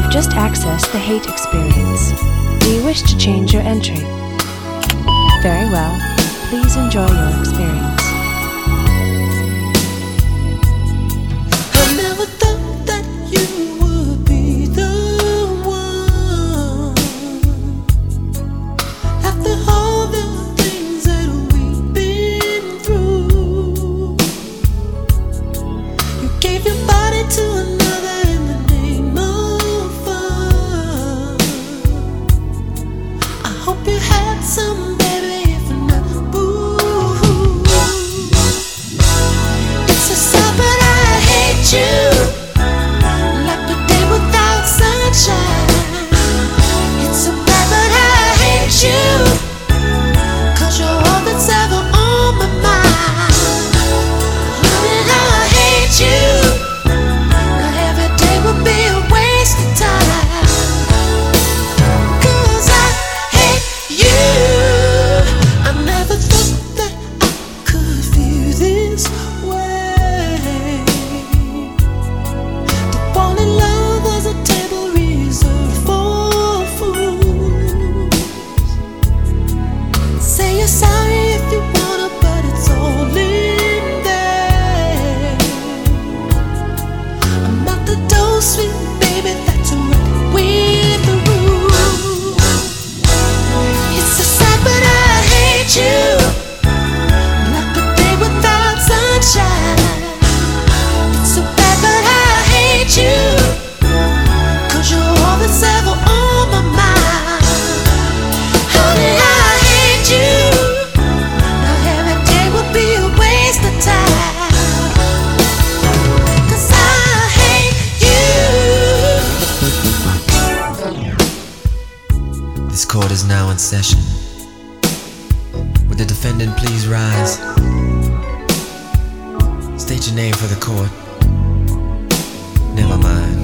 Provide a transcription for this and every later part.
have just accessed the hate experience. Do you wish to change your entry? Very well. Please enjoy your experience. I never thought that you would be the one. After all the things that we've been through, you gave your body to another in the name of fun. I hope you had some, baby, if not, boo. It's a sad, but I hate you. Like a day without sunshine. It's so bad, but I hate you. 'Cause you're all that's ever on my mind. And I hate you. Now every day would be a waste of time. 'Cause I hate you. I never thought that I could feel this way. To fall in love was a table reserved for fools. Say you're sorry if you wanna, but it's all in there. I'm not the dough, sweet baby, that's right with the rules. It's so sad, but I hate you. Like a day without sunshine. It's so bad, but I hate you. 'Cause you're all that's ever on my mind. Honey, I hate you. Now every day would be a waste of time. 'Cause I hate you. This court is now in session. Would the defendant please rise? State your name for the court. Never mind.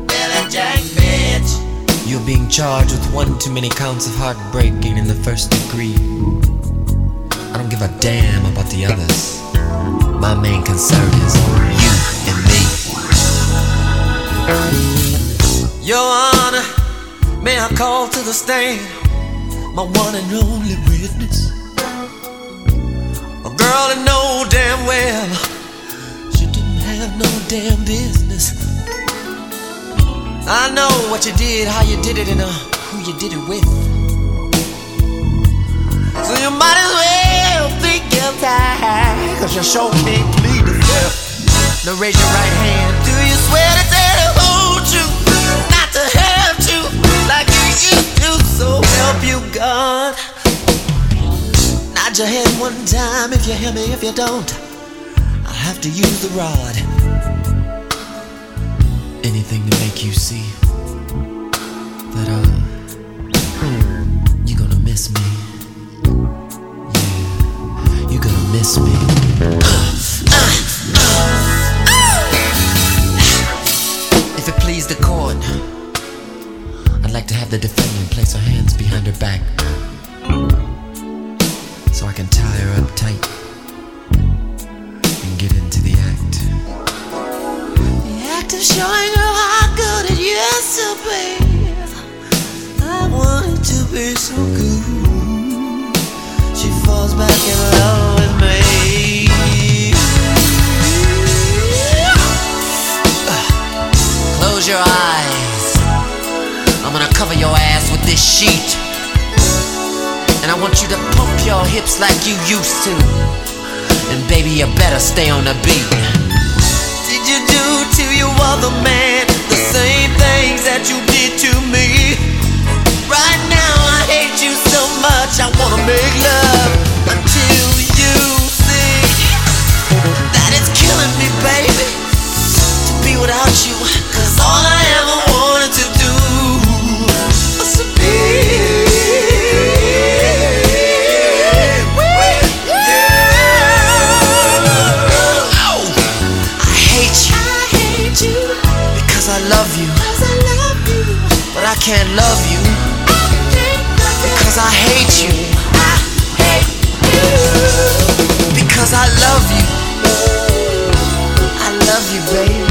You're being charged with one too many counts of heartbreaking in the first degree. I don't give a damn about the others. My main concern is you and me. Your Honor, may I call to the stand my one and only witness? A girl that know damn well she didn't have no damn business. I know what you did, how you did it, and who you did it with. So you might as well think guilty, 'cause you sure can't plead the fifth. Now raise your right hand. Do you swear to tell the whole truth, not to have to, like you used to? So help you God. Nod your head one time if you hear me. If you don't, I'll have to use the rod. Anything to make you see that you're gonna miss me. Yeah, you're gonna miss me. If it please the court, I'd like to have the defendant place her hands behind her back so I can tie her up tight and get into the act. The act of showing her how good it used to be. I want it to be so good. She falls back in love with me. Close your eyes. I'm gonna cover your ass with this sheet. And I want you to pump your hips like you used to. And baby, you better stay on the beat. Did you do to your other man the same things that you did to me? Right now I hate you so much, I wanna make love until you see that it's killing me, baby, to be without you. 'Cause all I ever wanted to do was to be with you. Oh, I hate you because I love you, but I can't love you because I hate you. Because I love you. I love you, baby.